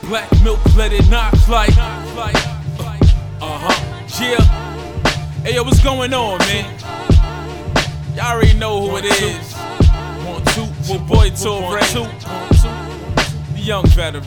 Black milk, let it knock like. Yeah. Hey, yo, what's going on, man? Y'all already know who it is. 1, 2, your boy Torre, the young veteran.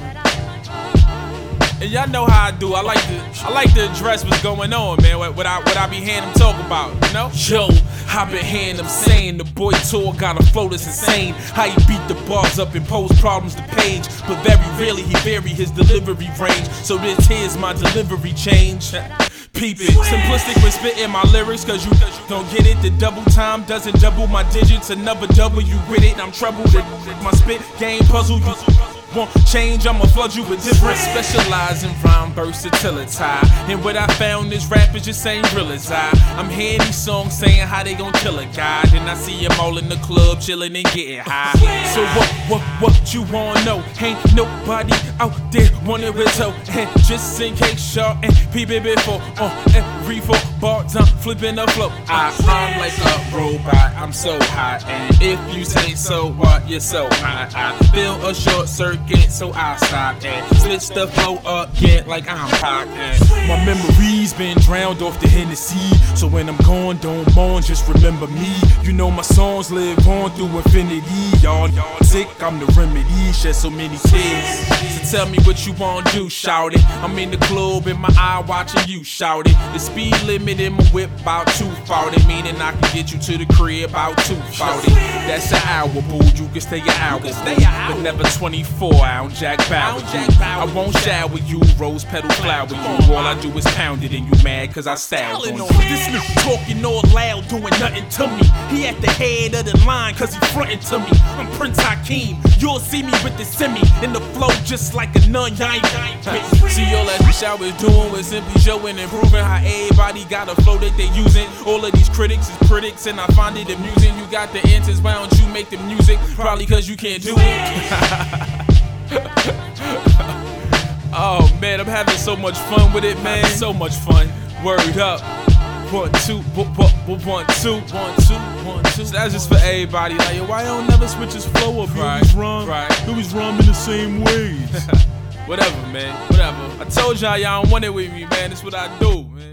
And y'all know how I do. I like to address what's going on, man. What I be hearing them talk about, you know? Yo, I been hearing them saying the boy Tor got a flow that's insane. How he beat the bars up and pose problems to Page, but very rarely he vary his delivery range. So this here's my delivery change. Peep it, simplistic when spitting my lyrics, cause you don't get it. The double time doesn't double my digits, another W with it. I'm troubled with my spit game puzzle. You want change, I'ma flood you with different. Specialize in rhyme versatility, and what I found is rappers just ain't real as I'm hearing these songs saying how they gon' kill a guy, then I see them all in the club chillin' and getting high. So what you wanna know? Ain't nobody out there wanna result. And just in case y'all ain't peeping before, every 4 bars I'm flipping the flow. I'm like a robot, I'm so hot, and if you say so what, you're so hot. I feel a short circuit, so I stop and switch the flow again like I'm Pac. My memories been drowned off the Hennessy, so when I'm gone, don't mourn, just remember me. You know my songs live on through infinity. Y'all sick, I'm the remedy. Shed so many tears. So tell me what you wanna do, shout it. I'm in the club in my eye watching you, shout it. The speed limit in my whip about 240, meaning I can get you to the crib about 240. That's an hour, boo. You can stay an hour, but never 24. I don't jack Bauer you. I won't shower you, rose petal flower you. All I do is pound it and you mad cause I styled on you. This nigga talking all loud, doing nothing to me. He at the head of the line cause he frontin' to me. I'm Prince Hakeem, you'll see me with the semi in the flow just like a nun. See all that shit I was doing was simply showing and proving how everybody got a flow that they using. All of these critics is critics and I find it amusing. You got the answers, why don't you make the music? Probably cause you can't do it. Oh man, I'm having so much fun with it, man. So much fun. Word up. 1, 2, 1, 2, 1, 2, 1, 2. So that's just for everybody. Like, yo, why don't never switch his flow up? Right. He was rhyming the same ways. Whatever, man. Whatever. I told y'all don't want it with me, man. That's what I do, man.